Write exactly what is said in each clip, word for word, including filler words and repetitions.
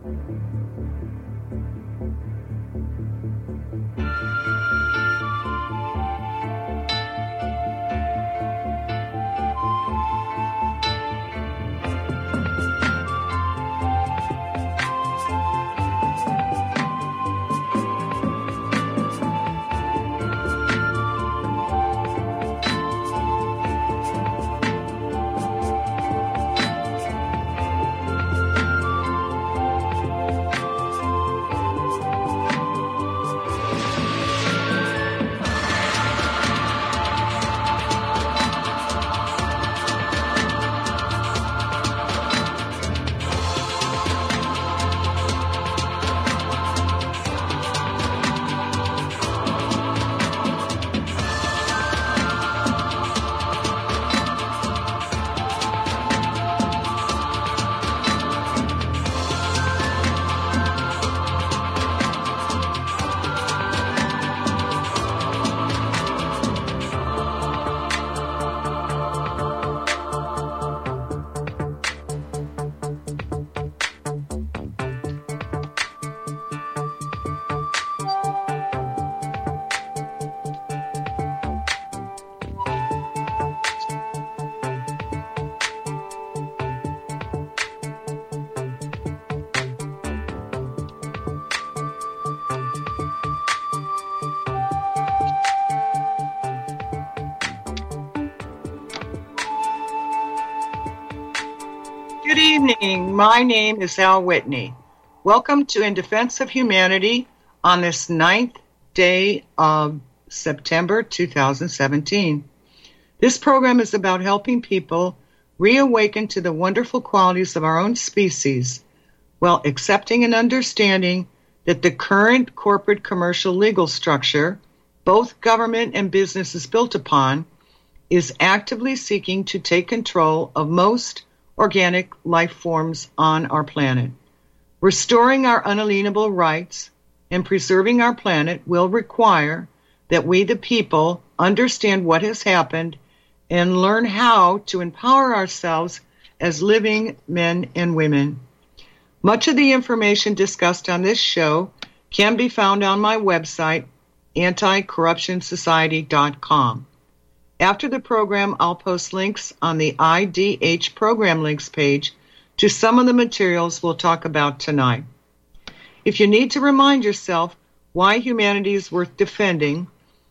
Good evening. My name is Al Whitney. Welcome to In Defense of Humanity on this ninth day of September two thousand seventeen. This program is about helping people reawaken to the wonderful qualities of our own species while accepting and understanding that the current corporate commercial legal structure, both government and business is built upon, is actively seeking to take control of most organic life forms on our planet. Restoring our unalienable rights and preserving our planet will require that we, the people, understand what has happened and learn how to empower ourselves as living men and women. Much of the information discussed on this show can be found on my website, anti corruption society dot com. After the program, I'll post links on the I D H program links page to some of the materials we'll talk about tonight. If you need to remind yourself why humanity is worth defending,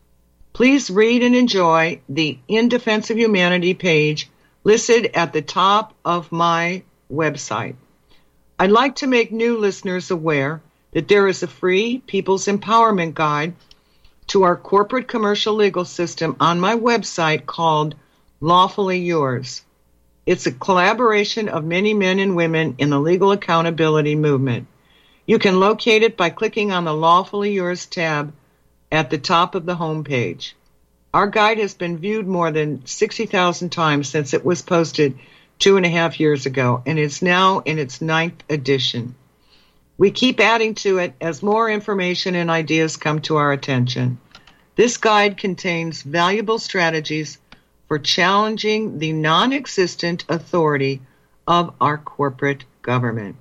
please read and enjoy the In Defense of Humanity page listed at the top of my website. I'd like to make new listeners aware that there is a free People's Empowerment Guide to our corporate commercial legal system on my website called Lawfully Yours. It's a collaboration of many men and women in the legal accountability movement. You can locate it by clicking on the Lawfully Yours tab at the top of the homepage. Our guide has been viewed more than sixty thousand times since it was posted two and a half years ago, and is now in its ninth edition. We keep adding to it as more information and ideas come to our attention. This guide contains valuable strategies for challenging the non-existent authority of our corporate government.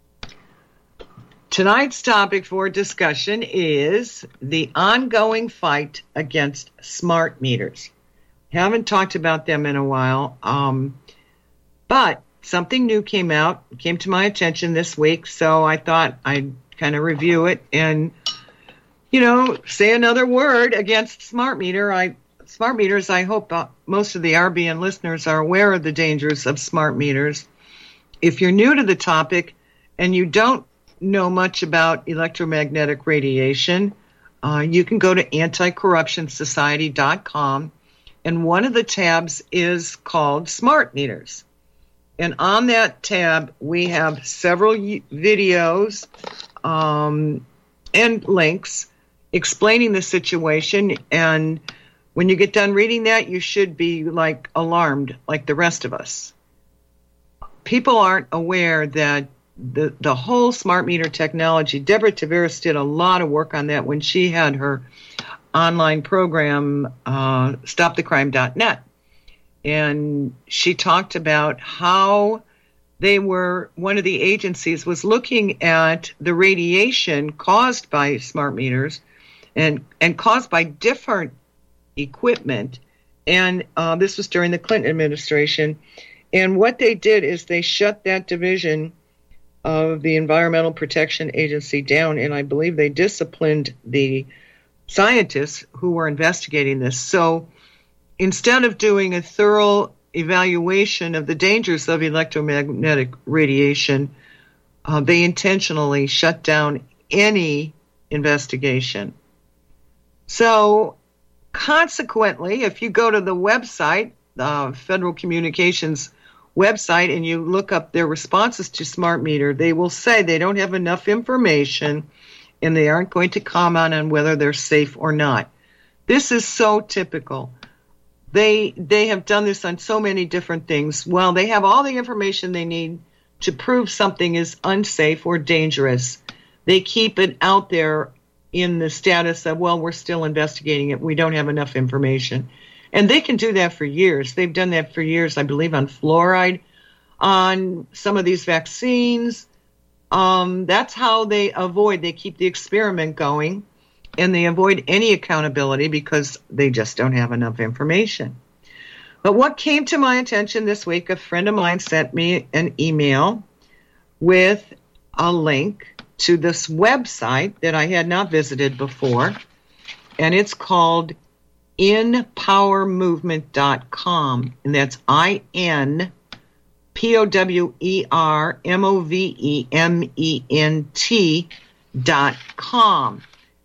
Tonight's topic for discussion is the ongoing fight against smart meters. Haven't talked about them in a while, um, but something new came out, came to my attention this week, so I thought I'd kind of review it and, you know, say another word against smart meter. I smart meters. I hope uh, most of the R B N listeners are aware of the dangers of smart meters. If you're new to the topic and you don't know much about electromagnetic radiation, uh, you can go to anti corruption society dot com, and one of the tabs is called Smart Meters. And on that tab, we have several videos um, and links explaining the situation. And when you get done reading that, you should be like alarmed, like the rest of us. People aren't aware that the, the whole smart meter technology, Deborah Tavares did a lot of work on that when she had her online program, uh, stop the crime dot net. And she talked about how they were, one of the agencies was looking at the radiation caused by smart meters and, and caused by different equipment. And uh, this was during the Clinton administration. And what they did is they shut that division of the Environmental Protection Agency down, and I believe they disciplined the scientists who were investigating this. So instead of doing a thorough evaluation of the dangers of electromagnetic radiation, uh, they intentionally shut down any investigation. So consequently, if you go to the website, the Federal Communications website, and you look up their responses to smart meter, they will say they don't have enough information and they aren't going to comment on whether they're safe or not. This is so typical. They they have done this on so many different things. Well, they have all the information they need to prove something is unsafe or dangerous. They keep it out there in the status of, well, we're still investigating it. We don't have enough information. And they can do that for years. They've done that for years, I believe, on fluoride, on some of these vaccines. Um, that's how they avoid, they keep the experiment going, and they avoid any accountability because they just don't have enough information. But what came to my attention this week, a friend of mine sent me an email with a link to this website that I had not visited before, and it's called in power movement dot com, and that's I N P O W E R M O V E M E N T dot com.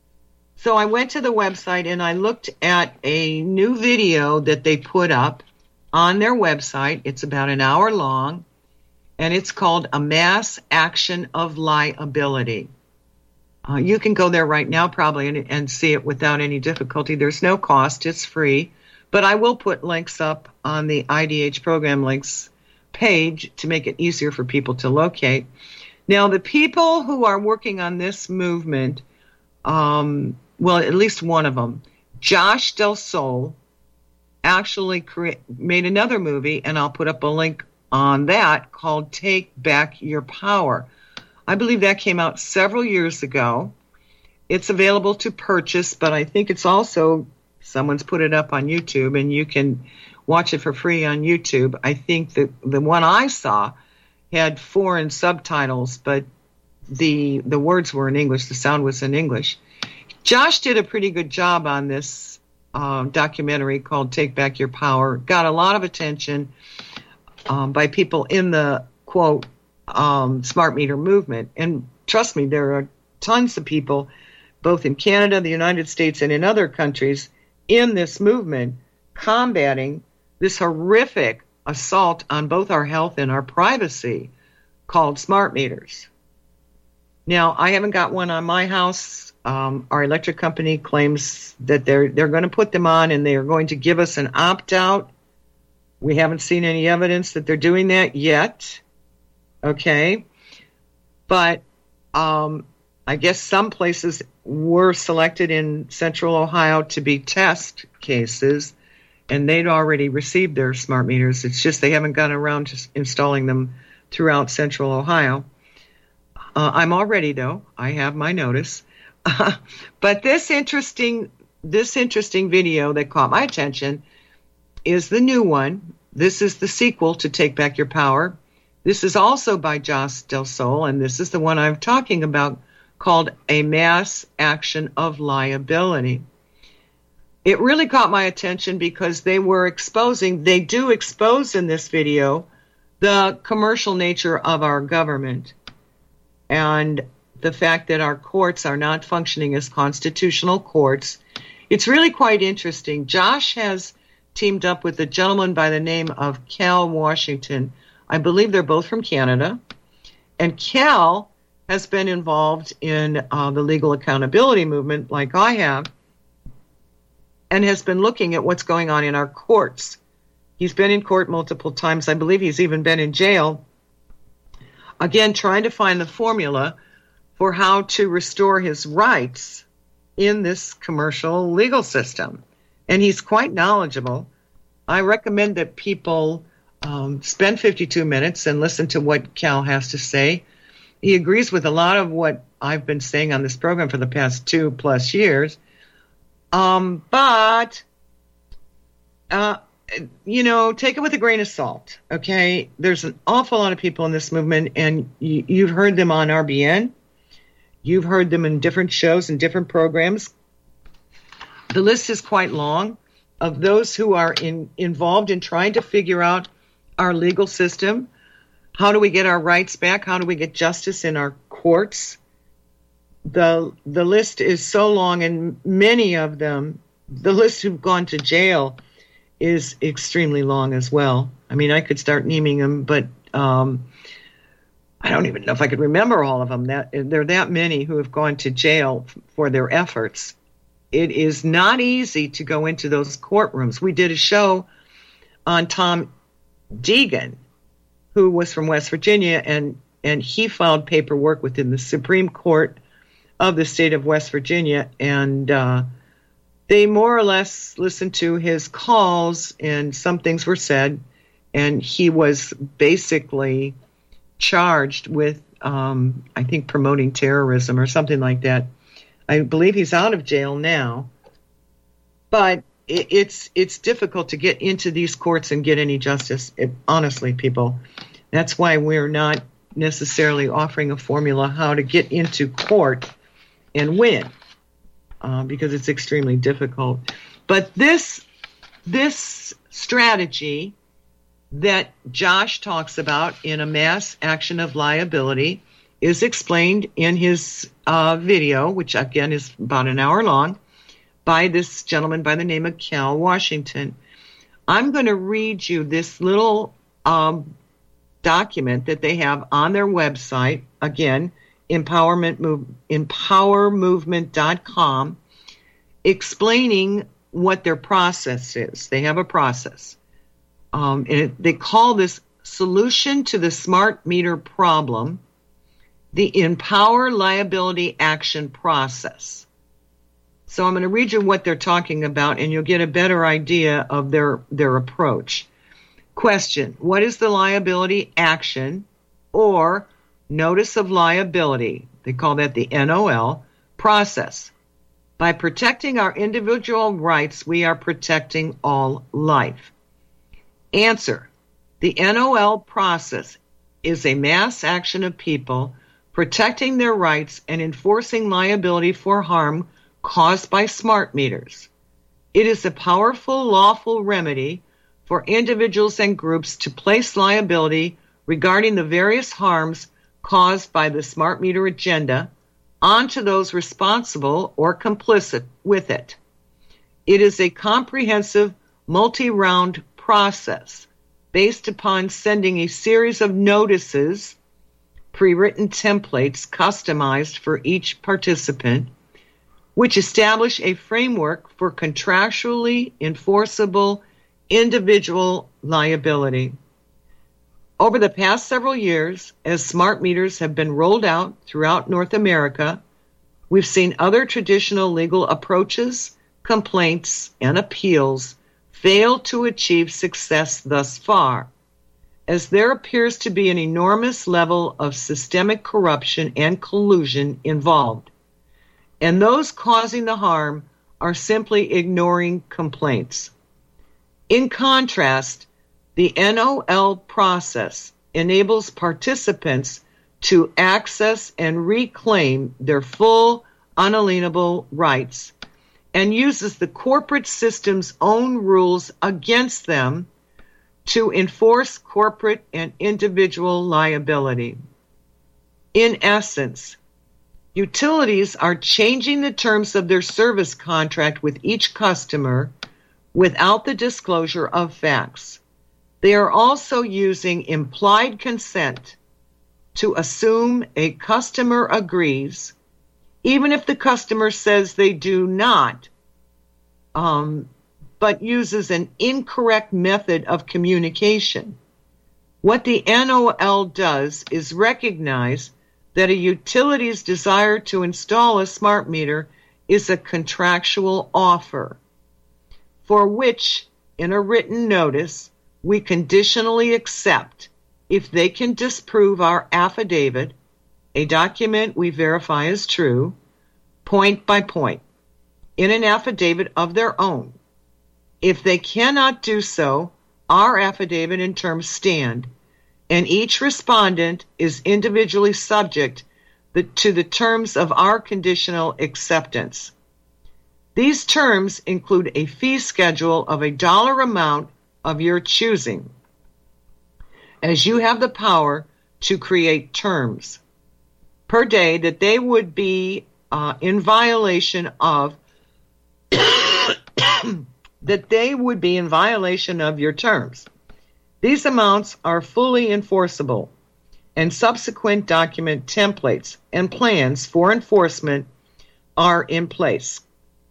So I went to the website and I looked at a new video that they put up on their website. It's about an hour long, and it's called A Mass Action of Liability. Uh, you can go there right now probably and, and see it without any difficulty. There's no cost. It's free. But I will put links up on the I D H program links page to make it easier for people to locate. Now, the people who are working on this movement, um, well, at least one of them, Josh Del Sol, actually cre- made another movie, and I'll put up a link on that, called Take Back Your Power. I believe that came out several years ago. It's available to purchase, but I think it's also, someone's put it up on YouTube, and you can watch it for free on YouTube. I think that the one I saw had foreign subtitles, but the the words were in English. The sound was in English. Josh did a pretty good job on this uh, documentary called Take Back Your Power. Got a lot of attention um, by people in the, quote, um, smart meter movement. And trust me, there are tons of people, both in Canada, the United States, and in other countries, in this movement combating this horrific assault on both our health and our privacy called smart meters. Now, I haven't got one on my house. Um, our electric company claims that they're they're going to put them on and they are going to give us an opt-out. We haven't seen any evidence that they're doing that yet. Okay. But um, I guess some places were selected in Central Ohio to be test cases, and they'd already received their smart meters. It's just they haven't gotten around to installing them throughout Central Ohio. Uh, I'm all ready, though. I have my notice. Uh, but this interesting, this interesting video that caught my attention is the new one. This is the sequel to Take Back Your Power. This is also by Josh Del Sol, and this is the one I'm talking about, called A Mass Action of Liability. It really caught my attention because they were exposing, they do expose in this video, the commercial nature of our government and the fact that our courts are not functioning as constitutional courts. It's really quite interesting. Josh has teamed up with a gentleman by the name of Cal Washington. I believe they're both from Canada. And Cal has been involved in uh, the legal accountability movement like I have, and has been looking at what's going on in our courts. He's been in court multiple times. I believe he's even been in jail. Again, trying to find the formula for how to restore his rights in this commercial legal system. And he's quite knowledgeable. I recommend that people um, spend fifty-two minutes and listen to what Cal has to say. He agrees with a lot of what I've been saying on this program for the past two plus years. Um, but, uh, you know, take it with a grain of salt, okay? There's an awful lot of people in this movement, and you, you've heard them on R B N. You've heard them in different shows and different programs. The list is quite long of those who are in, involved in trying to figure out our legal system. How do we get our rights back? How do we get justice in our courts? The the list is so long, and many of them, the list who've gone to jail is extremely long as well. I mean, I could start naming them, but um, I don't even know if I could remember all of them. That there are that many who have gone to jail for their efforts. It is not easy to go into those courtrooms. We did a show on Tom Deegan, who was from West Virginia, and, and he filed paperwork within the Supreme Court of the state of West Virginia, and uh, they more or less listened to his calls, and some things were said, and he was basically charged with, um, I think, promoting terrorism or something like that. I believe he's out of jail now, but it, it's it's difficult to get into these courts and get any justice, it, honestly, people. That's why we're not necessarily offering a formula how to get into court and win, uh, because it's extremely difficult. But this this strategy that Josh talks about in A Mass Action of Liability is explained in his uh, video, which again is about an hour long, by this gentleman by the name of Cal Washington. I'm going to read you this little um, document that they have on their website, again, empowerment move, empower movement dot com, explaining what their process is. They have a process. Um, and it, they call this Solution to the Smart Meter Problem, the Empower Liability Action Process. So I'm going to read you what they're talking about, and you'll get a better idea of their, their approach. Question: what is the liability action or notice of liability? They call that the N O L process. By protecting our individual rights, we are protecting all life. Answer: the N O L process is a mass action of people protecting their rights and enforcing liability for harm caused by smart meters. It is a powerful, lawful remedy for individuals and groups to place liability regarding the various harms caused by the smart meter agenda onto those responsible or complicit with it. It is a comprehensive, multi-round process based upon sending a series of notices, pre-written templates customized for each participant, which establish a framework for contractually enforceable individual liability. Over the past several years, as smart meters have been rolled out throughout North America, we've seen other traditional legal approaches, complaints, and appeals fail to achieve success thus far, as there appears to be an enormous level of systemic corruption and collusion involved, and those causing the harm are simply ignoring complaints. In contrast, the N O L process enables participants to access and reclaim their full, unalienable rights and uses the corporate system's own rules against them to enforce corporate and individual liability. In essence, utilities are changing the terms of their service contract with each customer without the disclosure of facts. They are also using implied consent to assume a customer agrees, even if the customer says they do not, um, but uses an incorrect method of communication. What the N O L does is recognize that a utility's desire to install a smart meter is a contractual offer, for which, in a written notice, we conditionally accept if they can disprove our affidavit, a document we verify as true, point by point, in an affidavit of their own. If they cannot do so, our affidavit and terms stand, and each respondent is individually subject to the terms of our conditional acceptance. These terms include a fee schedule of a dollar amount of your choosing, as you have the power to create terms per day that they would be uh, in violation of that they would be in violation of your terms. These amounts are fully enforceable, and subsequent document templates and plans for enforcement are in place.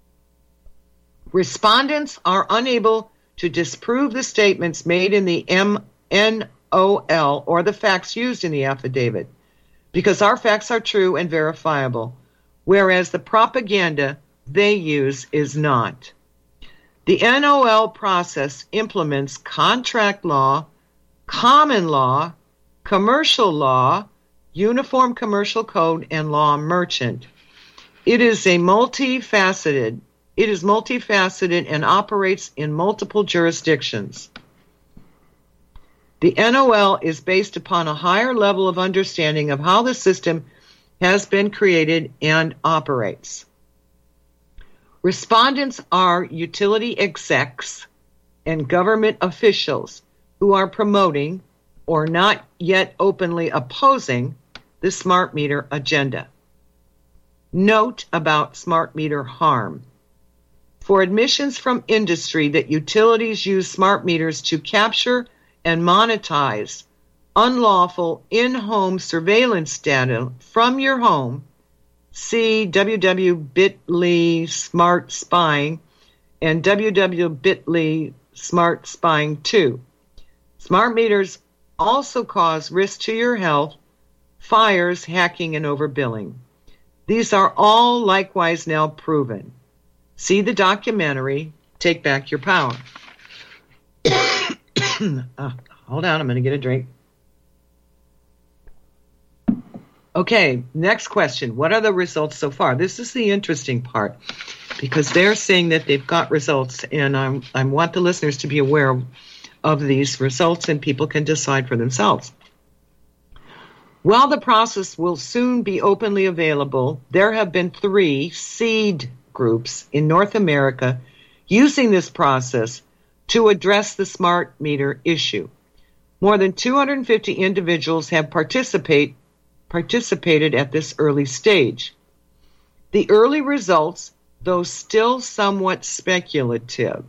Respondents are unable to disprove the statements made in the M N O L or the facts used in the affidavit, because our facts are true and verifiable, whereas the propaganda they use is not. The N O L process implements contract law, common law, commercial law, Uniform Commercial Code, and law merchant. It is a multifaceted, it is multifaceted and operates in multiple jurisdictions. The N O L is based upon a higher level of understanding of how the system has been created and operates. Respondents are utility execs and government officials who are promoting or not yet openly opposing the smart meter agenda. Note about smart meter harm. For admissions from industry that utilities use smart meters to capture and monetize unlawful in-home surveillance data from your home, see w w w dot bit.ly smart spying and w w w dot bit.ly smart spying two. Smart meters also cause risk to your health, fires, hacking, and overbilling. These are all likewise now proven. See the documentary, Take Back Your Power. uh, hold on, I'm going to get a drink. Okay, next question. What are the results so far? This is the interesting part, because they're saying that they've got results, and I'm, I want the listeners to be aware of, of these results, and people can decide for themselves. While the process will soon be openly available, there have been three seed groups in North America using this process to address the smart meter issue. More than two hundred fifty individuals have participate, participated at this early stage. The early results, though still somewhat speculative,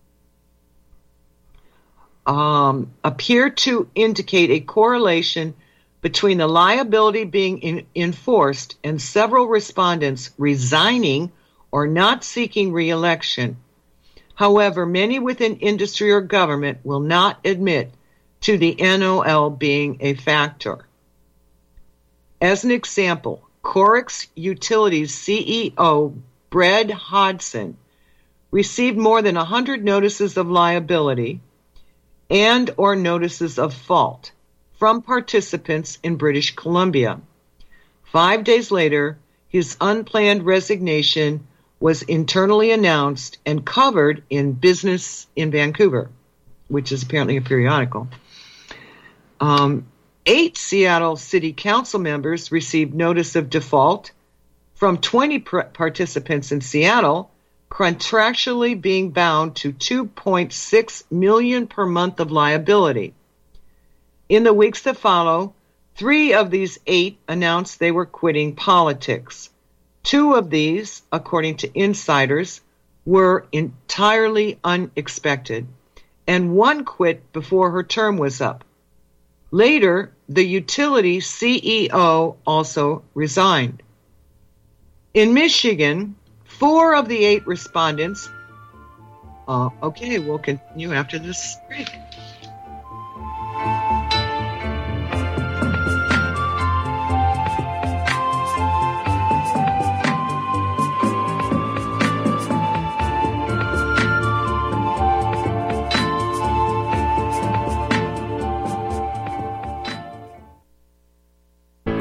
um, appear to indicate a correlation between the liability being in, enforced and several respondents resigning or not seeking re-election. However, many within industry or government will not admit to the N O L being a factor. As an example, Corix Utilities C E O Brad Hodson received more than one hundred notices of liability and or notices of fault from participants in British Columbia. Five days later, his unplanned resignation was internally announced and covered in Business in Vancouver, which is apparently a periodical. Um, eight Seattle City Council members received notice of default from twenty pr- participants in Seattle, contractually being bound to two point six million dollars per month of liability. In the weeks that follow, three of these eight announced they were quitting politics. Two of these, according to insiders, were entirely unexpected, and one quit before her term was up. Later, the utility C E O also resigned. In Michigan, four of the eight respondents... Uh, okay, we'll continue after this break.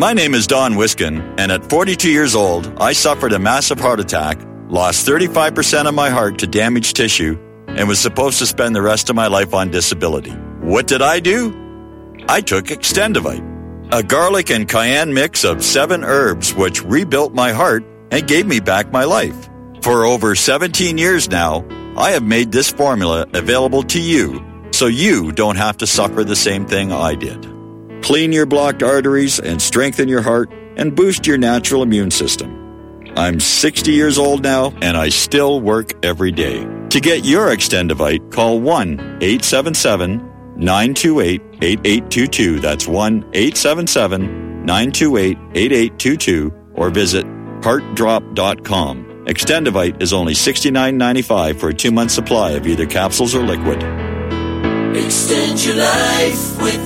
My name is Don Wiskin, and at forty-two years old, I suffered a massive heart attack, lost thirty-five percent of my heart to damaged tissue, and was supposed to spend the rest of my life on disability. What did I do? I took Extendivite, a garlic and cayenne mix of seven herbs which rebuilt my heart and gave me back my life. For over seventeen years now, I have made this formula available to you so you don't have to suffer the same thing I did. Clean your blocked arteries and strengthen your heart and boost your natural immune system. I'm sixty years old now and I still work every day. To get your Extendivite, call one eight seven seven, nine two eight, eight eight two two. That's one eight seven seven, nine two eight, eight eight two two or visit heart drop dot com. Extendivite is only sixty-nine ninety-five for a two-month supply of either capsules or liquid. Extend your life with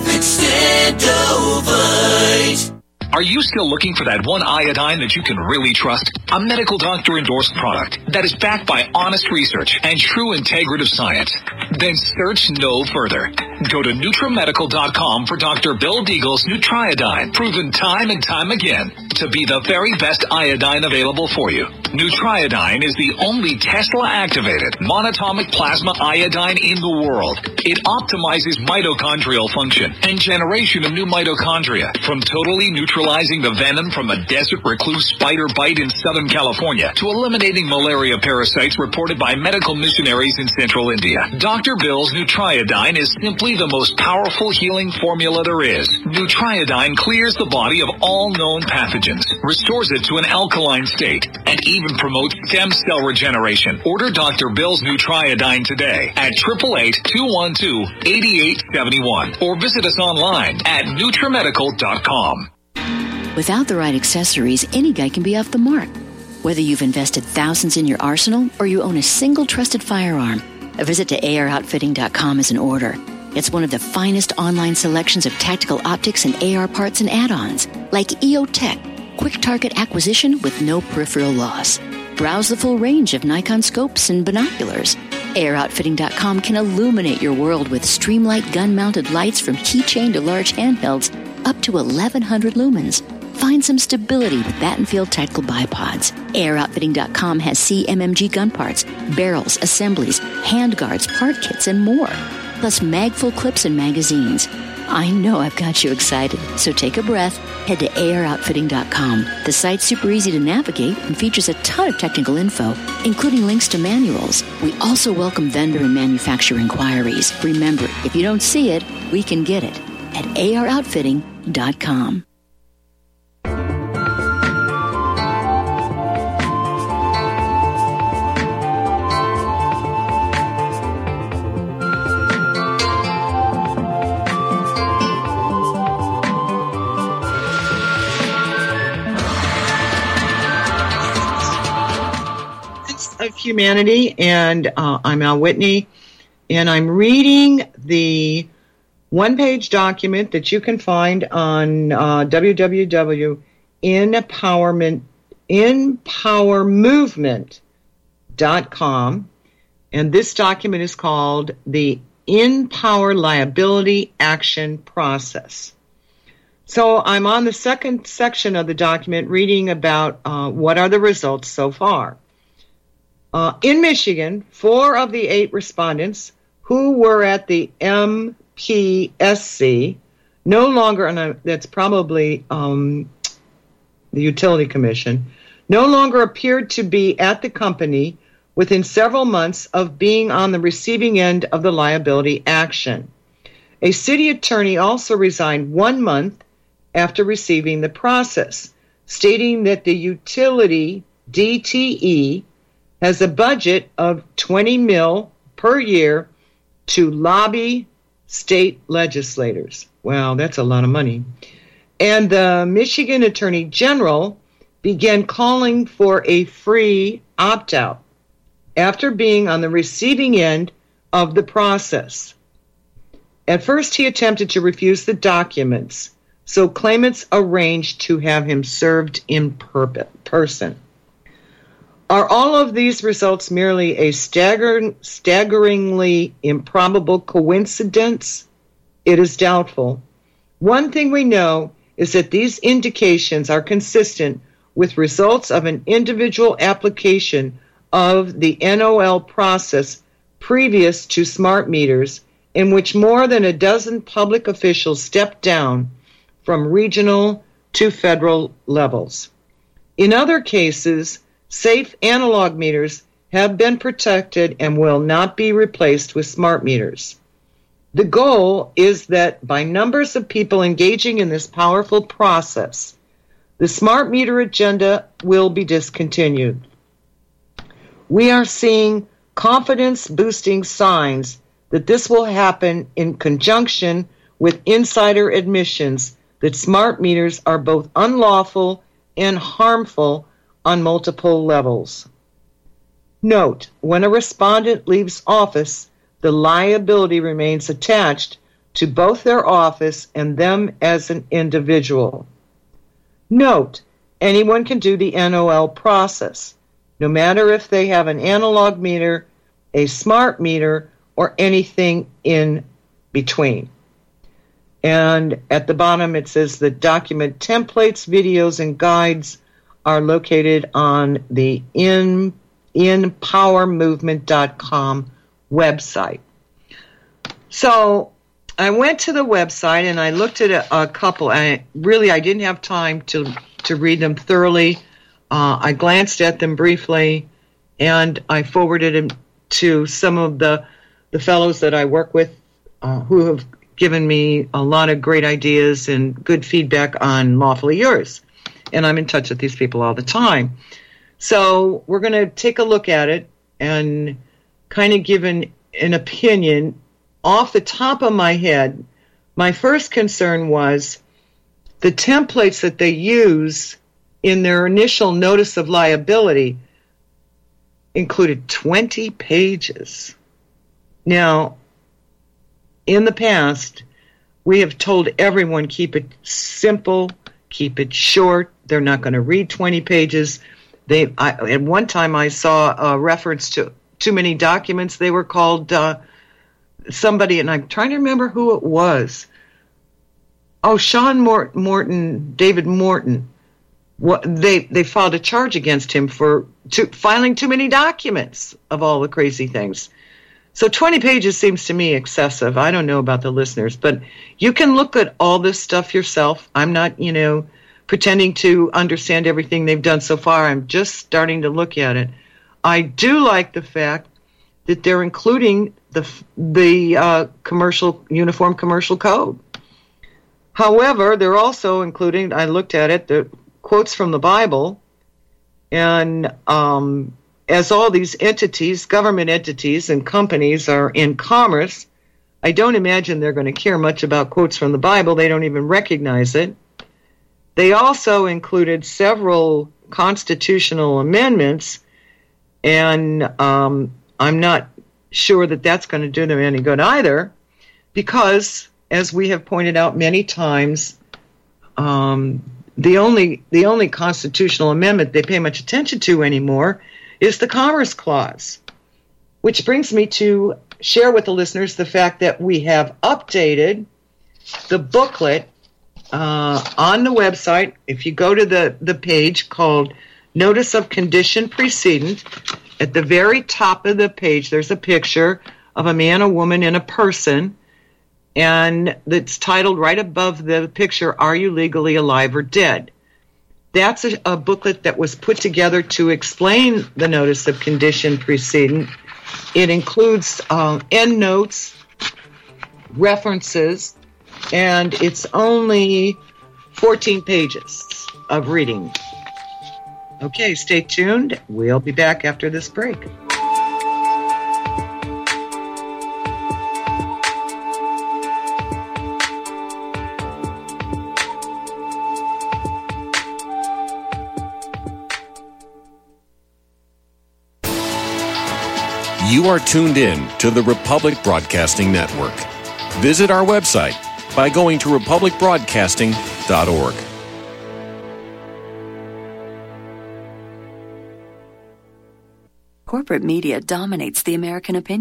Extendovite. Are you still looking for that one iodine that you can really trust? A medical doctor endorsed product that is backed by honest research and true integrative science? Then search no further. Go to Nutramedical dot com for Doctor Bill Deagle's Nutriodine, proven time and time again to be the very best iodine available for you. Nutriodine is the only Tesla-activated monatomic plasma iodine in the world. It optimizes mitochondrial function and generation of new mitochondria, from totally neutralizing the venom from a desert recluse spider bite in Southern California to eliminating malaria parasites reported by medical missionaries in central India. Doctor Bill's Nutriodine is simply the most powerful healing formula there is. Nutriodine clears the body of all known pathogens, restores it to an alkaline state, and even promotes stem cell regeneration. Order Doctor Bill's Nutriodine today at eight eight eight, two one two, eight eight seven one or visit us online at Nutramedical dot com. Without the right accessories, any guy can be off the mark. Whether you've invested thousands in your arsenal or you own a single trusted firearm, a visit to A R outfitting dot com is in order. It's one of the finest online selections of tactical optics and A R parts and add-ons, like E O Tech, quick target acquisition with no peripheral loss. Browse the full range of Nikon scopes and binoculars. A R outfitting dot com can illuminate your world with Streamlight gun-mounted lights from keychain to large handhelds up to eleven hundred lumens. Find some stability with Battenfield Tactical Bipods. A R outfitting dot com has C M M G gun parts, barrels, assemblies, handguards, part kits, and more. Plus mag-full clips and magazines. I know I've got you excited, so take a breath. Head to A R outfitting dot com. The site's super easy to navigate and features a ton of technical info, including links to manuals. We also welcome vendor and manufacturer inquiries. Remember, if you don't see it, we can get it at A R outfitting dot com. Of Humanity, and uh, I'm Al Whitney, and I'm reading the one-page document that you can find on uh, w w w dot empowerment empower movement dot com, and this document is called the Empower Liability Action Process. So I'm on the second section of the document reading about uh, what are the results so far. Uh, in Michigan, four of the eight respondents who were at the M P S C no longer, and that's probably um, the Utility Commission, no longer appeared to be at the company within several months of being on the receiving end of the liability action. A city attorney also resigned one month after receiving the process, stating that the utility, D T E, has a budget of twenty mil per year to lobby state legislators. Wow, that's a lot of money. And the Michigan Attorney General began calling for a free opt-out after being on the receiving end of the process. At first, he attempted to refuse the documents, so claimants arranged to have him served in per- person. Are all of these results merely a stagger- staggeringly improbable coincidence? It is doubtful. One thing we know is that these indications are consistent with results of an individual application of the N O L process previous to smart meters, in which more than a dozen public officials stepped down from regional to federal levels. In other cases, safe analog meters have been protected and will not be replaced with smart meters. The goal is that by numbers of people engaging in this powerful process, the smart meter agenda will be discontinued. We are seeing confidence-boosting signs that this will happen in conjunction with insider admissions that smart meters are both unlawful and harmful on multiple levels. Note, when a respondent leaves office, the liability remains attached to both their office and them as an individual. Note, anyone can do the N O L process, no matter if they have an analog meter, a smart meter, or anything in between. And at the bottom it says the document templates, videos, and guides are located on the in, in power movement dot com website. So I went to the website and I looked at a, a couple, and I, really I didn't have time to, to read them thoroughly. Uh, I glanced at them briefly, and I forwarded them to some of the, the fellows that I work with uh, who have given me a lot of great ideas and good feedback on Lawfully Yours. And I'm in touch with these people all the time. So we're going to take a look at it and kind of give an, an opinion. Off the top of my head, my first concern was the templates that they use in their initial notice of liability included twenty pages. Now, in the past, we have told everyone keep it simple, keep it short. They're not going to read twenty pages. They, I, at one time, I saw a reference to too many documents. They were called uh, somebody, and I'm trying to remember who it was. Oh, Sean Mort- Morton, David Morton. What, they they filed a charge against him for too, filing too many documents of all the crazy things. So twenty pages seems to me excessive. I don't know about the listeners, but you can look at all this stuff yourself. I'm not, you know, pretending to understand everything they've done so far. I'm just starting to look at it. I do like the fact that they're including the the uh, commercial uniform commercial code. However, they're also including, I looked at it, the quotes from the Bible, and um, as all these entities, government entities and companies are in commerce, I don't imagine they're going to care much about quotes from the Bible. They don't even recognize it. They also included several constitutional amendments, and um, I'm not sure that that's going to do them any good either, because, as we have pointed out many times, um, the only the only constitutional amendment they pay much attention to anymore is the Commerce Clause, which brings me to share with the listeners the fact that we have updated the booklet uh, on the website. If you go to the, the page called Notice of Condition Precedent, at the very top of the page there's a picture of a man, a woman, and a person, and it's titled right above the picture, Are You Legally Alive or Dead? That's a, a booklet that was put together to explain the Notice of Condition Precedent. It includes uh, endnotes, references, and it's only fourteen pages of reading. Okay, stay tuned. We'll be back after this break. You are tuned in to the Republic Broadcasting Network. Visit our website by going to republic broadcasting dot org. Corporate media dominates the American opinion.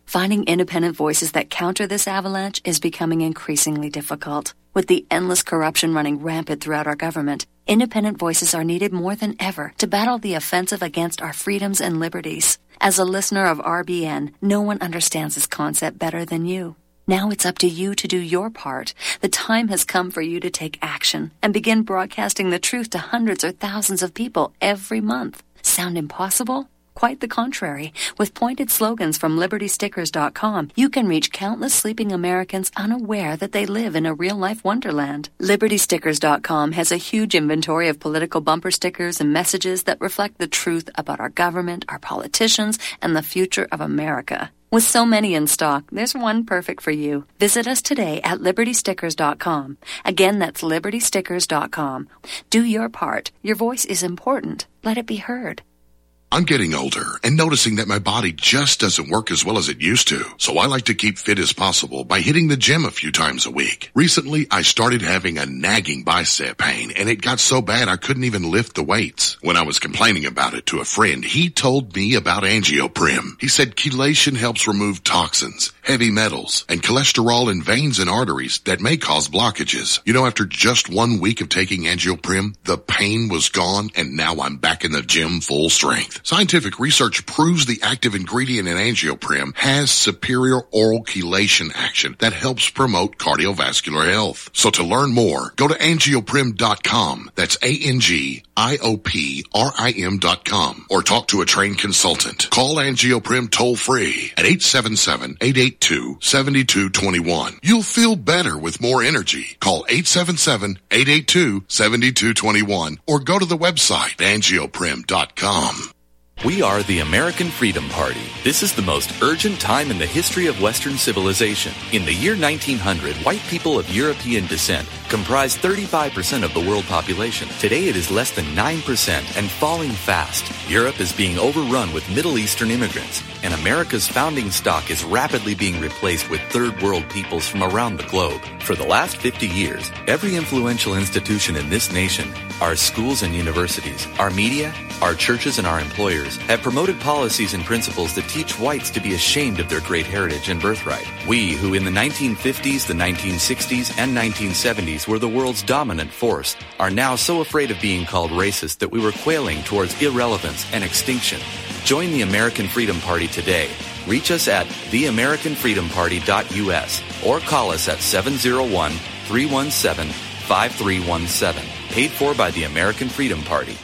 Finding independent voices that counter this avalanche is becoming increasingly difficult. With the endless corruption running rampant throughout our government, independent voices are needed more than ever to battle the offensive against our freedoms and liberties. As a listener of R B N, no one understands this concept better than you. Now it's up to you to do your part. The time has come for you to take action and begin broadcasting the truth to hundreds or thousands of people every month. Sound impossible? Quite the contrary. With pointed slogans from Liberty Stickers dot com, you can reach countless sleeping Americans unaware that they live in a real-life wonderland. Liberty Stickers dot com has a huge inventory of political bumper stickers and messages that reflect the truth about our government, our politicians, and the future of America. With so many in stock, there's one perfect for you. Visit us today at Liberty Stickers dot com. Again, that's Liberty Stickers dot com. Do your part. Your voice is important. Let it be heard. I'm getting older and noticing that my body just doesn't work as well as it used to. So I like to keep fit as possible by hitting the gym a few times a week. Recently, I started having a nagging bicep pain, and it got so bad I couldn't even lift the weights. When I was complaining about it to a friend, he told me about Angioprim. He said chelation helps remove toxins, heavy metals, and cholesterol in veins and arteries that may cause blockages. You know, after just one week of taking Angioprim, the pain was gone, and now I'm back in the gym full strength. Scientific research proves the active ingredient in Angioprim has superior oral chelation action that helps promote cardiovascular health. So to learn more, go to angioprim dot com. That's A N G I O P R I M dot com. Or talk to a trained consultant. Call Angioprim toll free at eight seven seven, eight eight two, seven two two one. You'll feel better with more energy. Call eight seven seven, eight eight two, seven two two one or go to the website angioprim dot com. We are the American Freedom Party. This is the most urgent time in the history of Western civilization. In the year nineteen hundred, white people of European descent comprised thirty-five percent of the world population. Today it is less than nine percent and falling fast. Europe is being overrun with Middle Eastern immigrants, and America's founding stock is rapidly being replaced with third world peoples from around the globe. For the last fifty years, every influential institution in this nation, our schools and universities, our media, our churches and our employers have promoted policies and principles that teach whites to be ashamed of their great heritage and birthright. We, who in the nineteen fifties, the nineteen sixties, and nineteen seventies were the world's dominant force, are now so afraid of being called racist that we were quailing towards irrelevance and extinction. Join the American Freedom Party today. Reach us at the american freedom party dot U S or call us at seven oh one, three one seven, five three one seven. Paid for by the American Freedom Party.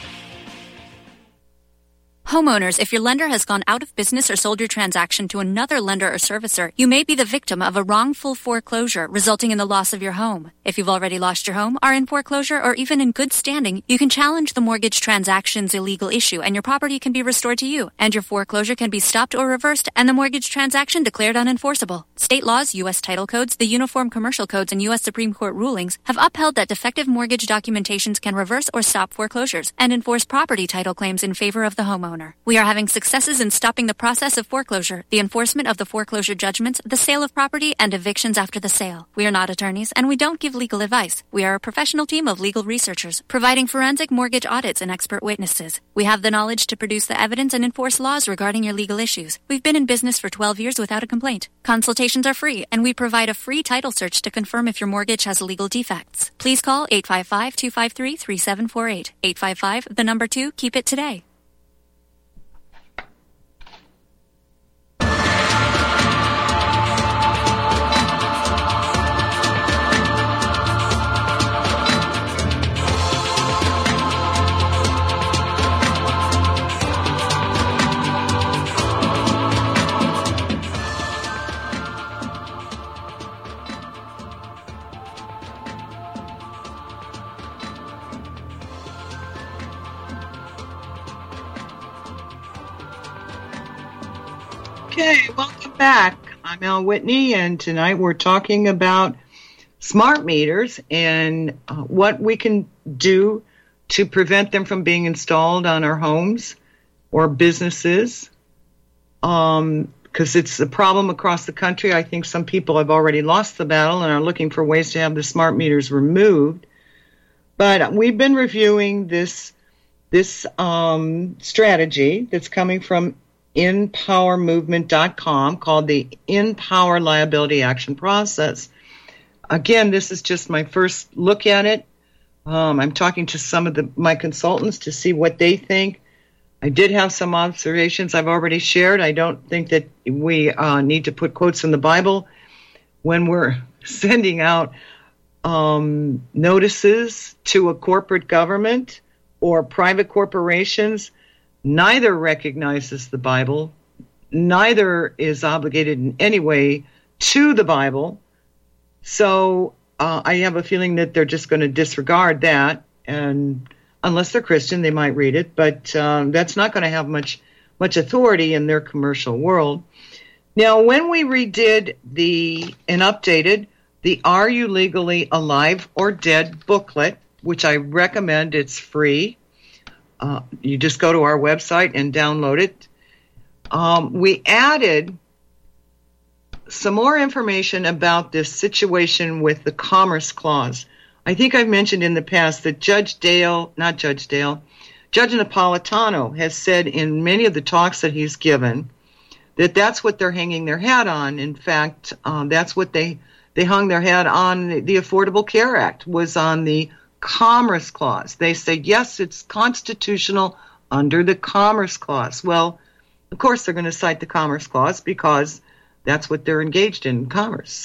Homeowners, if your lender has gone out of business or sold your transaction to another lender or servicer, you may be the victim of a wrongful foreclosure resulting in the loss of your home. If you've already lost your home, are in foreclosure, or even in good standing, you can challenge the mortgage transaction's illegal issue and your property can be restored to you, and your foreclosure can be stopped or reversed and the mortgage transaction declared unenforceable. State laws, U S title codes, the Uniform Commercial Codes, and U S Supreme Court rulings have upheld that defective mortgage documentations can reverse or stop foreclosures and enforce property title claims in favor of the homeowner. We are having successes in stopping the process of foreclosure, the enforcement of the foreclosure judgments, the sale of property, and evictions after the sale. We are not attorneys, and we don't give legal advice. We are a professional team of legal researchers, providing forensic mortgage audits and expert witnesses. We have the knowledge to produce the evidence and enforce laws regarding your legal issues. We've been in business for twelve years without a complaint. Consultations are free, and we provide a free title search to confirm if your mortgage has legal defects. Please call eight five five, two five three, three seven four eight. eight five five, the number two, keep it today. Okay, welcome back. I'm Al Whitney, and tonight we're talking about smart meters and uh, what we can do to prevent them from being installed on our homes or businesses, um, because it's a problem across the country. I think some people have already lost the battle and are looking for ways to have the smart meters removed. But we've been reviewing this this um, strategy that's coming from empower movement dot com called the Empower Liability Action Process. Again, this is just my first look at it. Um, I'm talking to some of the, my consultants to see what they think. I did have some observations I've already shared. I don't think that we uh, need to put quotes in the Bible when we're sending out um, notices to a corporate government or private corporations. Neither recognizes the Bible. Neither is obligated in any way to the Bible. So uh, I have a feeling that they're just going to disregard that, and unless they're Christian, they might read it, but um, that's not going to have much much authority in their commercial world. Now, when we redid the and updated the Are You Legally Alive or Dead booklet, which I recommend, it's free. Uh, you just go to our website and download it. Um, we added some more information about this situation with the Commerce Clause. I think I've mentioned in the past that Judge Dale, not Judge Dale, Judge Napolitano has said in many of the talks that he's given that that's what they're hanging their hat on. In fact, um, that's what they, they hung their hat on. The, the Affordable Care Act was on the Commerce Clause. They say, yes, it's constitutional under the Commerce Clause. Well, of course they're going to cite the Commerce Clause because that's what they're engaged in, commerce.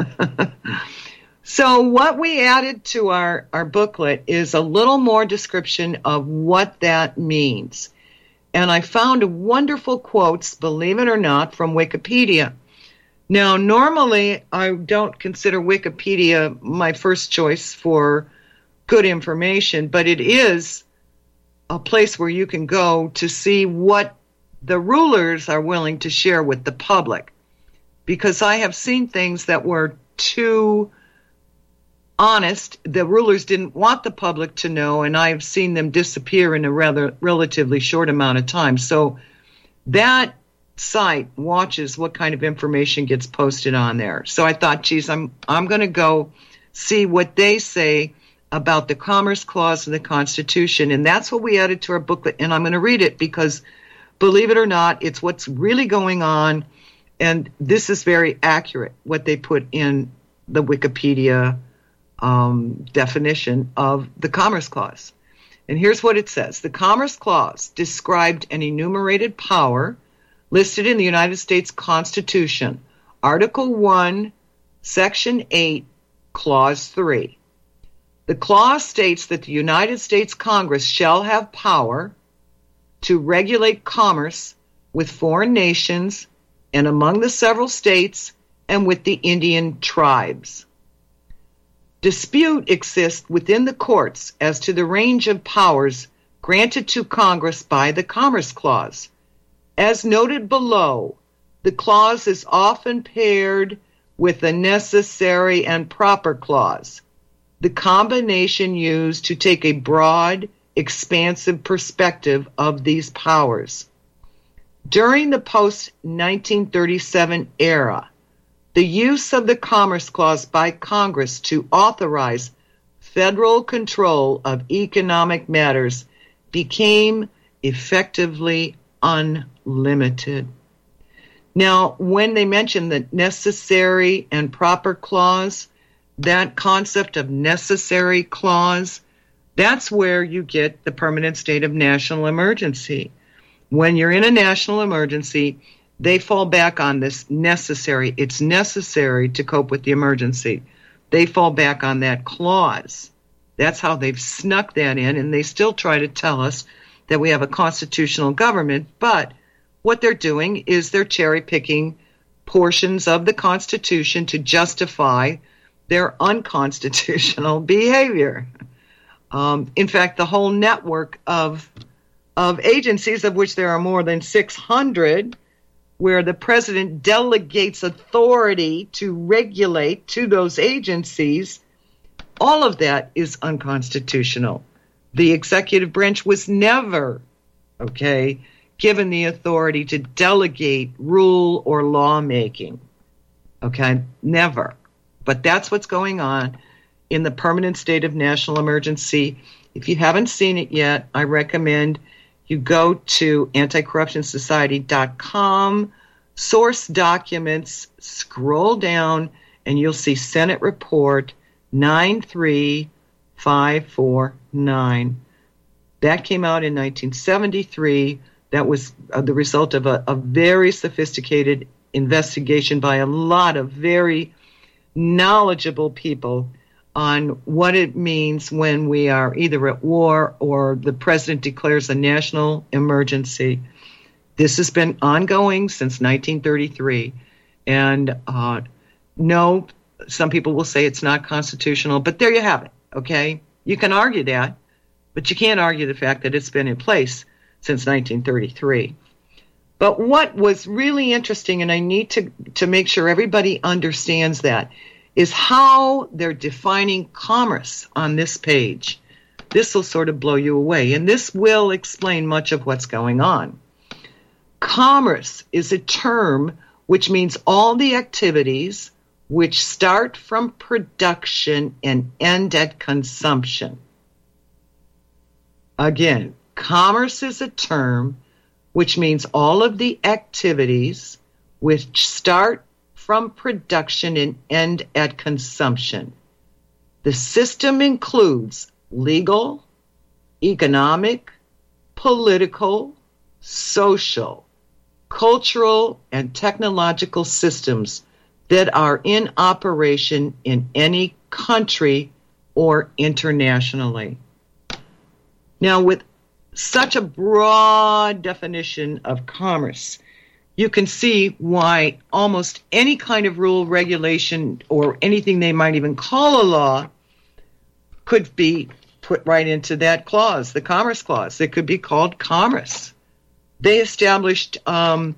So what we added to our, our booklet is a little more description of what that means. And I found wonderful quotes, believe it or not, from Wikipedia. Now, normally I don't consider Wikipedia my first choice for good information, but it is a place where you can go to see what the rulers are willing to share with the public. Because I have seen things that were too honest. The rulers didn't want the public to know, and I've seen them disappear in a rather relatively short amount of time. So that site watches what kind of information gets posted on there. So I thought, geez, I'm I'm going to go see what they say about the Commerce Clause of the Constitution, and that's what we added to our booklet, and I'm going to read it because, believe it or not, it's what's really going on. And this is very accurate, what they put in the Wikipedia um, definition of the Commerce Clause. And here's what it says. The Commerce Clause described an enumerated power listed in the United States Constitution, Article one, Section eight, Clause three. The clause states that the United States Congress shall have power to regulate commerce with foreign nations and among the several states, and with the Indian tribes. Dispute exists within the courts as to the range of powers granted to Congress by the Commerce Clause. As noted below, the clause is often paired with the Necessary and Proper Clause, the combination used to take a broad, expansive perspective of these powers. During the post nineteen thirty-seven era, the use of the Commerce Clause by Congress to authorize federal control of economic matters became effectively unlimited. Now, when they mention the Necessary and Proper Clause, that concept of necessary clause, that's where you get the permanent state of national emergency. When you're in a national emergency, they fall back on this necessary. It's necessary to cope with the emergency. They fall back on that clause. That's how they've snuck that in, and they still try to tell us that we have a constitutional government, but what they're doing is they're cherry-picking portions of the Constitution to justify their unconstitutional behavior. Um, in fact, the whole network of of agencies, of which there are more than six hundred, where the president delegates authority to regulate to those agencies, all of that is unconstitutional. The executive branch was never, okay, given the authority to delegate rule or lawmaking. Okay, never. But that's what's going on in the permanent state of national emergency. If you haven't seen it yet, I recommend You go to anti corruption society dot com, source documents, scroll down, and you'll see Senate Report nine three five four nine. That came out in nineteen seventy-three. That was uh, the result of a, a very sophisticated investigation by a lot of very knowledgeable people on what it means when we are either at war or the president declares a national emergency. This has been ongoing since nineteen thirty-three. And uh, no, some people will say it's not constitutional, but there you have it, okay? You can argue that, but you can't argue the fact that it's been in place since nineteen thirty-three. But what was really interesting, and I need to, to make sure everybody understands that, is how they're defining commerce on this page. This will sort of blow you away, and this will explain much of what's going on. Commerce is a term which means all the activities which start from production and end at consumption. Again, commerce is a term which means all of the activities which start from production and end at consumption. The system includes legal, economic, political, social, cultural, and technological systems that are in operation in any country or internationally. Now, with such a broad definition of commerce, you can see why almost any kind of rule, regulation, or anything they might even call a law could be put right into that clause, the Commerce Clause. It could be called commerce. They established um,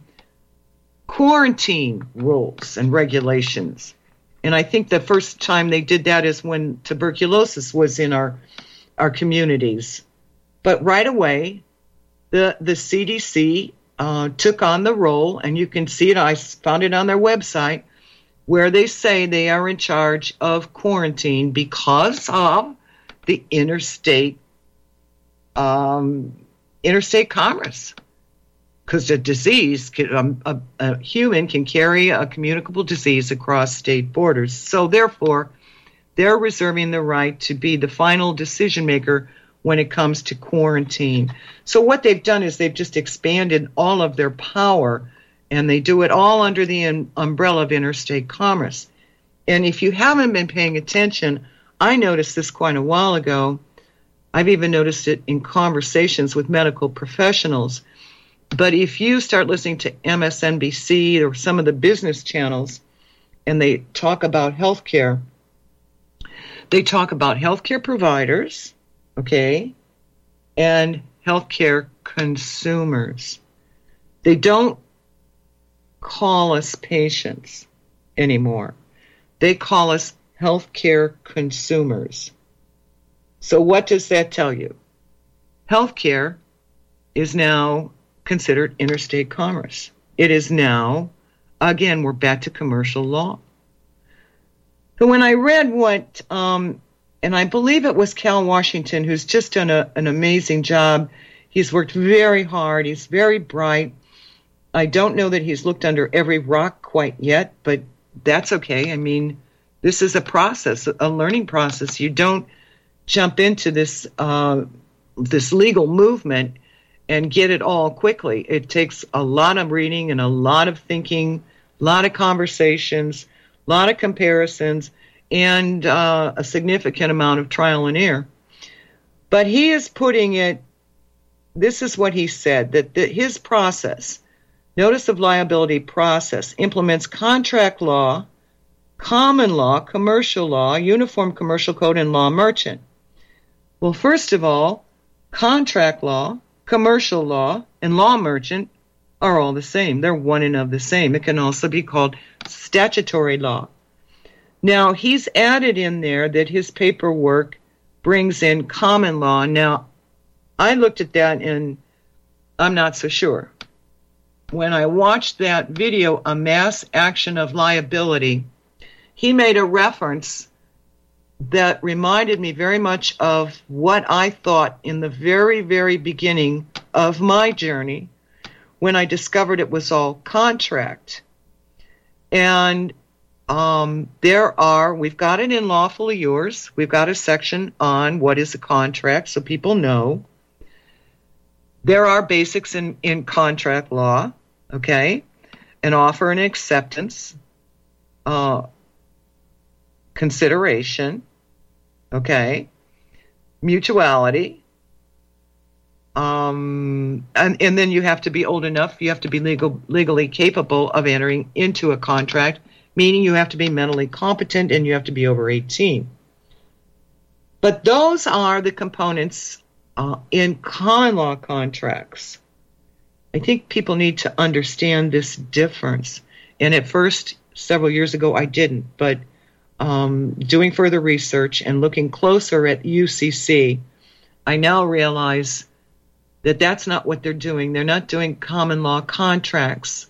quarantine rules and regulations. And I think the first time they did that is when tuberculosis was in our, our communities. But right away, the, the C D C uh, took on the role, and you can see it, I found it on their website, where they say they are in charge of quarantine because of the interstate um, interstate commerce. Because a disease, can, um, a, a human can carry a communicable disease across state borders. So therefore, they're reserving the right to be the final decision maker when it comes to quarantine. So what they've done is they've just expanded all of their power, and they do it all under the um, umbrella of interstate commerce. And if you haven't been paying attention, I noticed this quite a while ago. I've even noticed it in conversations with medical professionals. But if you start listening to M S N B C or some of the business channels, and they talk about healthcare, they talk about healthcare providers, okay, and healthcare consumers. They don't call us patients anymore. They call us healthcare consumers. So what does that tell you? Healthcare is now considered interstate commerce. It is now, again, we're back to commercial law. So when I read what, um, and I believe it was Cal Washington, who's just done a, an amazing job. He's worked very hard. He's very bright. I don't know that he's looked under every rock quite yet, but that's okay. I mean, this is a process, a learning process. You don't jump into this uh, this legal movement and get it all quickly. It takes a lot of reading and a lot of thinking, a lot of conversations, a lot of comparisons, and uh, a significant amount of trial and error. But he is putting it, this is what he said, that the, his process, notice of liability process, implements contract law, common law, commercial law, uniform commercial code, and law merchant. Well, first of all, contract law, commercial law, and law merchant are all the same. They're one and of the same. It can also be called statutory law. Now, he's added in there that his paperwork brings in common law. Now, I looked at that and I'm not so sure. When I watched that video, A Mass Action of Liability, he made a reference that reminded me very much of what I thought in the very, very beginning of my journey when I discovered it was all contract. And um, there are, we've got it in Lawfully Yours. We've got a section on what is a contract so people know. There are basics in, in contract law, okay? An offer and acceptance, uh, consideration, okay? Mutuality. Um, and, and then you have to be old enough, you have to be legal, legally capable of entering into a contract, meaning you have to be mentally competent and you have to be over eighteen. But those are the components uh, in common law contracts. I think people need to understand this difference. And at first, several years ago, I didn't. But um, doing further research and looking closer at U C C, I now realize that that's not what they're doing. They're not doing common law contracts.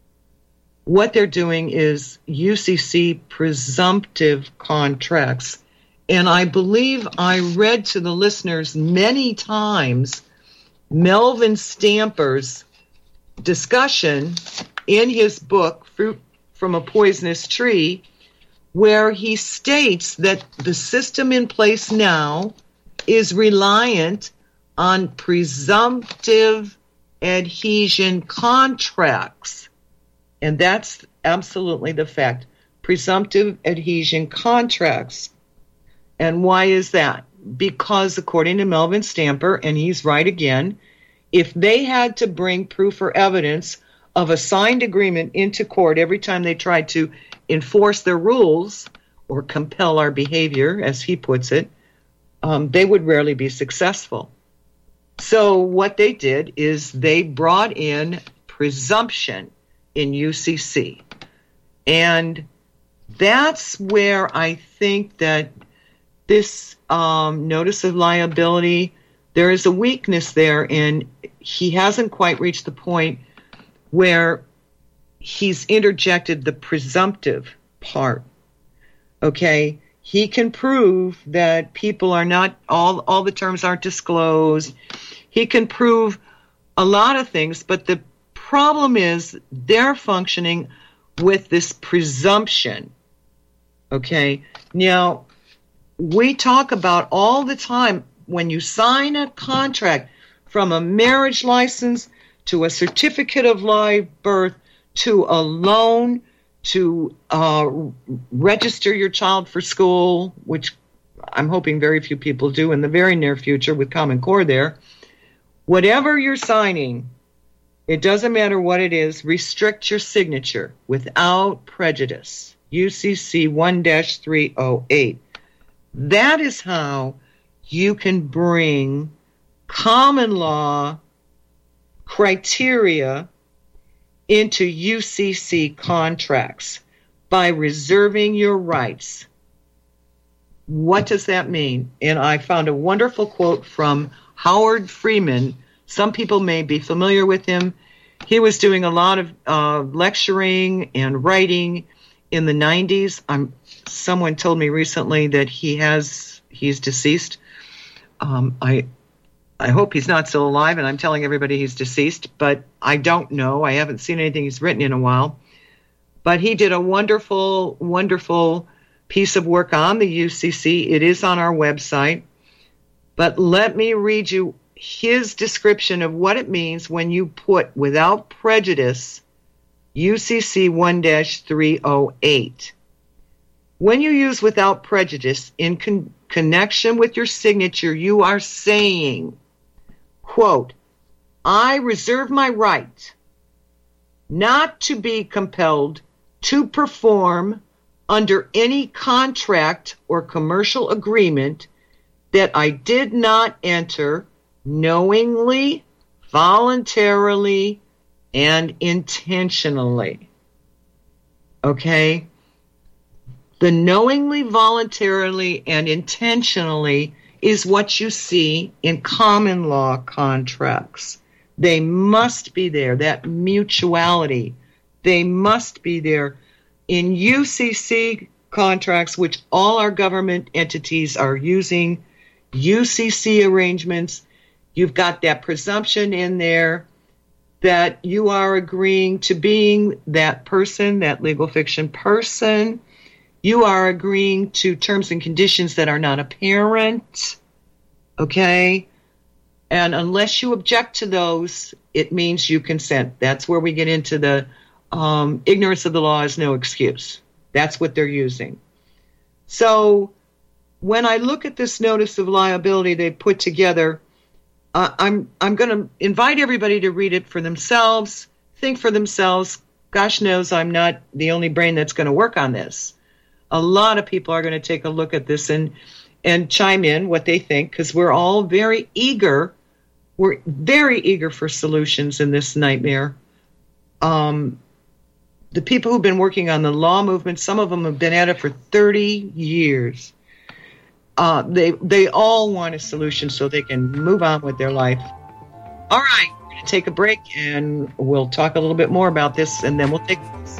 What they're doing is U C C presumptive contracts. And I believe I read to the listeners many times Melvin Stamper's discussion in his book, Fruit from a Poisonous Tree, where he states that the system in place now is reliant on presumptive adhesion contracts. And that's absolutely the fact. Presumptive adhesion contracts. And why is that? Because according to Melvin Stamper, and he's right again, if they had to bring proof or evidence of a signed agreement into court every time they tried to enforce their rules or compel our behavior, as he puts it, um, they would rarely be successful. So what they did is they brought in presumption in U C C. And that's where I think that this um, notice of liability, there is a weakness there, and he hasn't quite reached the point where he's interjected the presumptive part. Okay? He can prove that people are not, all, all the terms aren't disclosed. He can prove a lot of things, but the problem is they're functioning with this presumption. Okay? Now, we talk about all the time when you sign a contract, from a marriage license to a certificate of live birth to a loan to uh, register your child for school, which I'm hoping very few people do in the very near future with Common Core there. Whatever you're signing, it doesn't matter what it is, restrict your signature without prejudice. U C C one dash three oh eight. That is how you can bring common law criteria into U C C contracts by reserving your rights. What does that mean? And I found a wonderful quote from Howard Freeman. Some people may be familiar with him. He was doing a lot of uh, lecturing and writing in the nineties. I'm, someone told me recently that he has, he's deceased. Um, I, I hope he's not still alive, and I'm telling everybody he's deceased, but I don't know. I haven't seen anything he's written in a while. But he did a wonderful, wonderful piece of work on the U C C. It is on our website. But let me read you his description of what it means when you put without prejudice U C C one dash three oh eight. When you use without prejudice in con- connection with your signature, you are saying, quote, I reserve my right not to be compelled to perform under any contract or commercial agreement that I did not enter knowingly, voluntarily, and intentionally. Okay? The knowingly, voluntarily, and intentionally is what you see in common law contracts. They must be there, that mutuality. They must be there. In U C C contracts, which all our government entities are using, U C C arrangements, You've got that presumption in there that you are agreeing to being that person, that legal fiction person. You are agreeing to terms and conditions that are not apparent, okay? And unless you object to those, it means you consent. That's where we get into the um, ignorance of the law is no excuse. That's what they're using. So when I look at this notice of liability they put together, uh, I'm I'm going to invite everybody to read it for themselves, think for themselves. Gosh knows I'm not the only brain that's going to work on this. A lot of people are going to take a look at this and and chime in what they think, because we're all very eager. We're very eager for solutions in this nightmare. Um, the people who've been working on the law movement, some of them have been at it for thirty years. Uh, they they all want a solution so they can move on with their life. All right, we're going to take a break, and we'll talk a little bit more about this, and then we'll take this.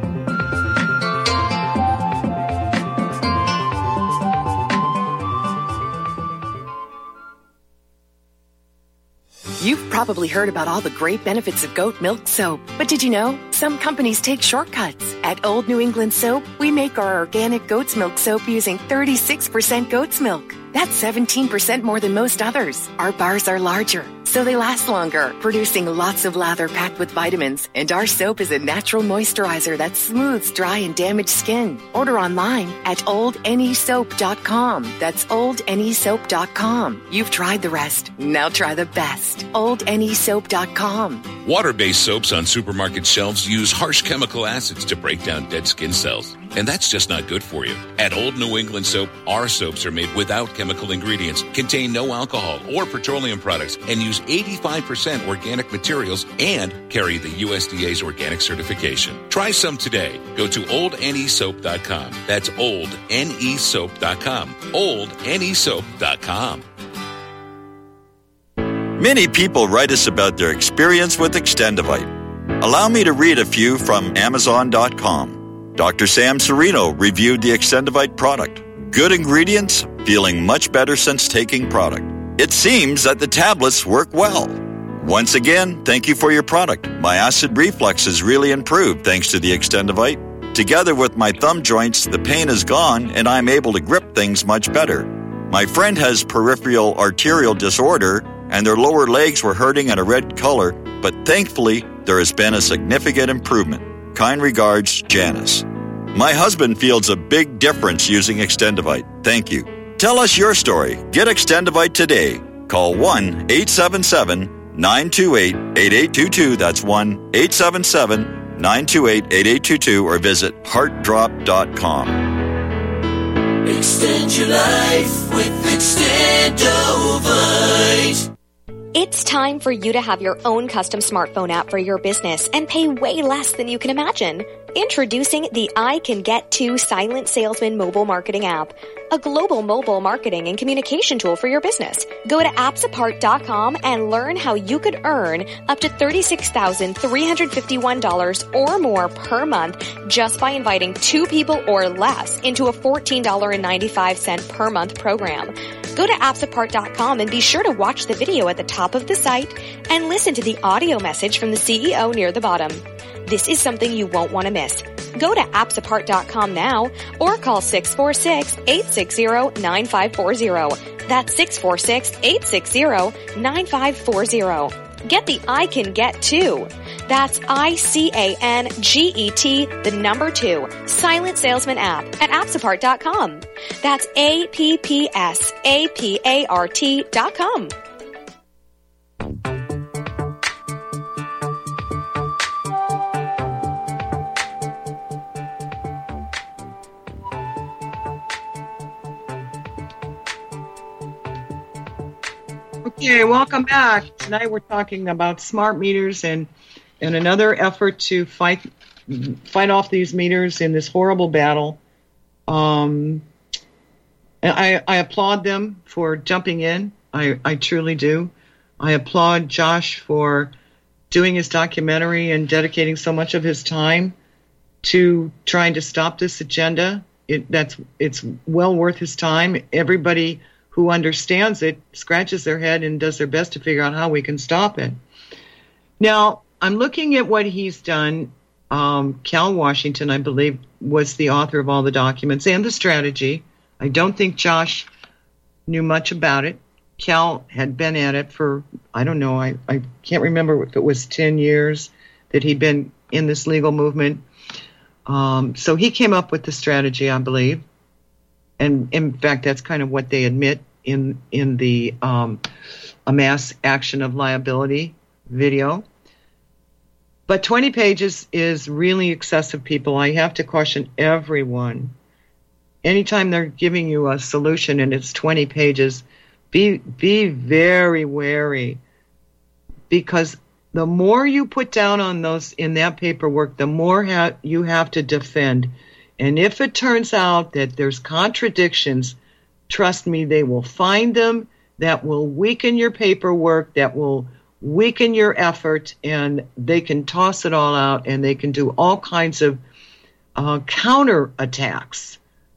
You've probably heard about all the great benefits of goat milk soap, but did you know some companies take shortcuts? At Old New England Soap, we make our organic goat's milk soap using thirty-six percent goat's milk. That's seventeen percent more than most others. Our bars are larger, so they last longer, producing lots of lather packed with vitamins. And our soap is a natural moisturizer that smooths dry and damaged skin. Order online at old n e soap dot com. That's old n e soap dot com. You've tried the rest. Now try the best. old n e soap dot com. Water-based soaps on supermarket shelves use harsh chemical acids to break down dead skin cells. And that's just not good for you. At Old New England Soap, our soaps are made without chemical ingredients, contain no alcohol or petroleum products, and use eighty-five percent organic materials and carry the U S D A's organic certification. Try some today. Go to old n e soap dot com. That's old n e soap dot com. old n e soap dot com. Many people write us about their experience with Extendivite. Allow me to read a few from amazon dot com. Doctor Sam Serino reviewed the Extendivite product. Good ingredients, feeling much better since taking product. It seems that the tablets work well. Once again, thank you for your product. My acid reflux has really improved thanks to the Extendivite. Together with my thumb joints, the pain is gone and I'm able to grip things much better. My friend has peripheral arterial disorder and their lower legs were hurting in a red color, but thankfully there has been a significant improvement. Kind regards, Janice. My husband feels a big difference using Extendivite. Thank you. Tell us your story. Get Extendivite today. Call one eight seven seven, nine two eight, eight eight two two. That's one eight seven seven, nine two eight, eight eight two two or visit heart drop dot com. Extend your life with Extendovite. It's time for you to have your own custom smartphone app for your business and pay way less than you can imagine. Introducing the I Can Get To Silent Salesman mobile marketing app, a global mobile marketing and communication tool for your business. Go to apps apart dot com and learn how you could earn up to thirty-six thousand three hundred fifty-one dollars or more per month just by inviting two people or less into a fourteen dollars and ninety-five cents per month program. Go to apps apart dot com and be sure to watch the video at the top of the site and listen to the audio message from the C E O near the bottom. This is something you won't want to miss. Go to apps apart dot com now or call six four six, eight six zero, nine five four zero. That's six four six, eight six zero, nine five four zero. Get the I Can Get To. That's I C A N G E T, the number two, Silent Salesman app at apps apart dot com. That's A P P S A P A R T dot com. Okay, welcome back. Tonight we're talking about smart meters and and another effort to fight fight off these meters in this horrible battle. Um, I, I applaud them for jumping in. I, I truly do. I applaud Josh for doing his documentary and dedicating so much of his time to trying to stop this agenda. It that's it's well worth his time. Everybody who understands it scratches their head and does their best to figure out how we can stop it. Now, I'm looking at what he's done. Um, Cal Washington, I believe, was the author of all the documents and the strategy. I don't think Josh knew much about it. Cal had been at it for, I don't know, I, I can't remember if it was ten years that he'd been in this legal movement. Um, so he came up with the strategy, I believe. And in fact, that's kind of what they admit in, in the um, A Mass Action of Liability video. But twenty pages is really excessive, people. I have to caution everyone. Anytime they're giving you a solution and it's twenty pages, be be very wary, because the more you put down on those in that paperwork, the more ha- you have to defend. And if it turns out that there's contradictions, trust me, they will find them. That will weaken your paperwork, that will weaken your effort, and they can toss it all out, and they can do all kinds of uh, counter attacks.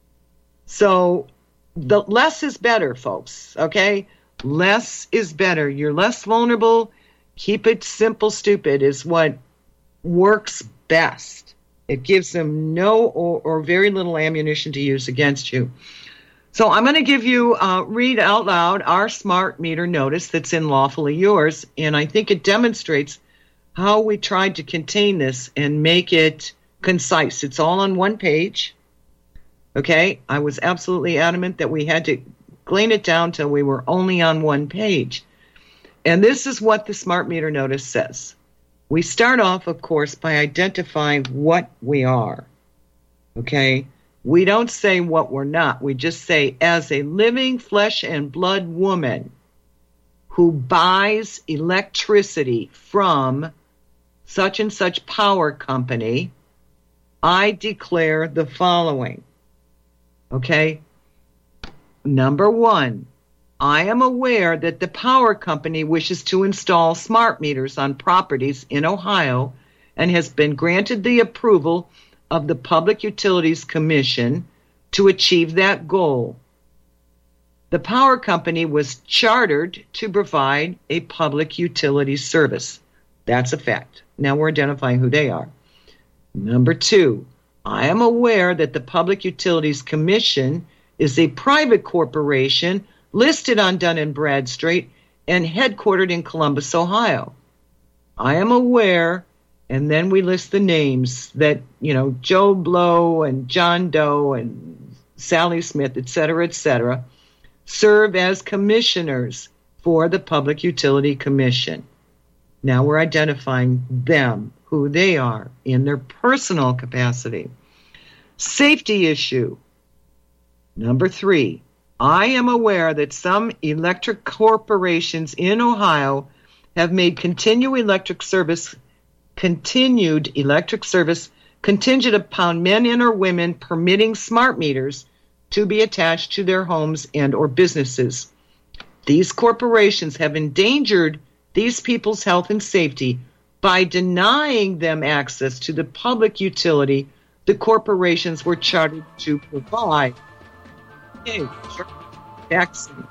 So the less is better, folks, okay? Less is better. You're less vulnerable. Keep it simple, stupid is what works best. It gives them no or, or very little ammunition to use against you. So I'm going to give you, uh, read out loud our smart meter notice that's in Lawfully Yours, and I think it demonstrates how we tried to contain this and make it concise. It's all on one page, okay? I was absolutely adamant that we had to glean it down till we were only on one page. And this is what the smart meter notice says. We start off, of course, by identifying what we are, okay? We don't say what we're not. We just say, as a living flesh and blood woman who buys electricity from such and such power company, I declare the following. Okay? Number one, I am aware that the power company wishes to install smart meters on properties in Ohio and has been granted the approval of the Public Utilities Commission to achieve that goal. The power company was chartered to provide a public utility service. That's a fact. Now we're identifying who they are. Number two, I am aware that the Public Utilities Commission is a private corporation listed on Dun and Bradstreet and headquartered in Columbus, Ohio. I am aware. And then we list the names that, you know, Joe Blow and John Doe and Sally Smith, et cetera, et cetera, serve as commissioners for the Public Utility Commission. Now we're identifying them, who they are in their personal capacity. Safety issue. Number three, I am aware that some electric corporations in Ohio have made continued electric service continued electric service contingent upon men and or women permitting smart meters to be attached to their homes and or businesses. These corporations have endangered these people's health and safety by denying them access to the public utility the corporations were chartered to provide. Okay, sure. Excellent.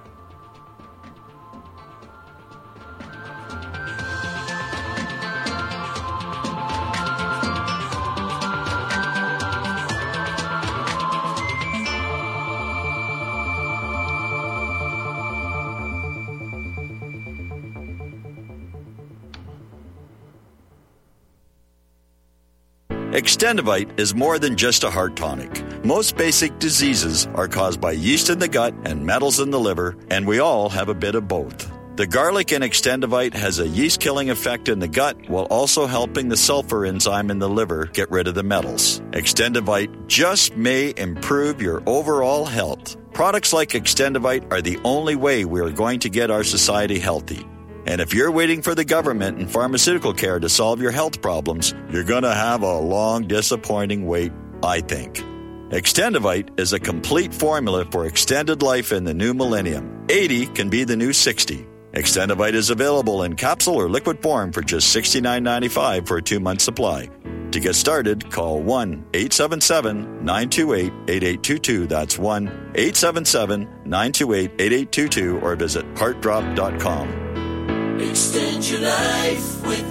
Extendivite is more than just a heart tonic. Most basic diseases are caused by yeast in the gut and metals in the liver, and we all have a bit of both. The garlic in Extendivite has a yeast-killing effect in the gut while also helping the sulfur enzyme in the liver get rid of the metals. Extendivite just may improve your overall health. Products like Extendivite are the only way we are going to get our society healthy. And if you're waiting for the government and pharmaceutical care to solve your health problems, you're going to have a long, disappointing wait, I think. Extendivite is a complete formula for extended life in the new millennium. eighty can be the new sixty. Extendivite is available in capsule or liquid form for just sixty-nine ninety-five for a two-month supply. To get started, call one eight seven seven, nine two eight, eight eight two two. That's one eight seven seven, nine two eight, eight eight two two or visit heart drop dot com. Extend your life with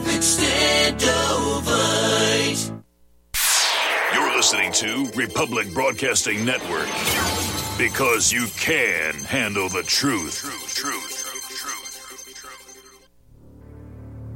Extendovite. You're listening to Republic Broadcasting Network because you can handle the truth. Truth, truth.